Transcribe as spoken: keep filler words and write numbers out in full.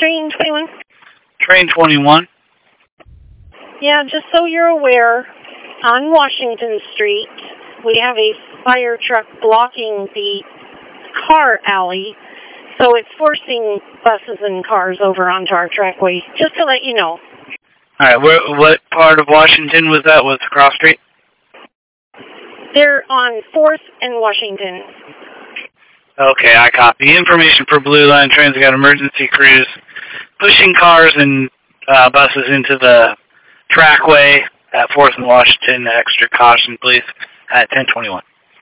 Train twenty-one? Train twenty-one. Yeah, just so you're aware, on Washington Street, we have a fire truck blocking the car alley, so it's forcing buses and cars over onto our trackway, just to let you know. All right, where, what part of Washington was that? Was it cross street? They're on fourth and Washington. Okay, I copy. Information for Blue Line trains. Got emergency crews pushing cars and uh, buses into the trackway at fourth and Washington. Extra caution, please, at ten twenty-one.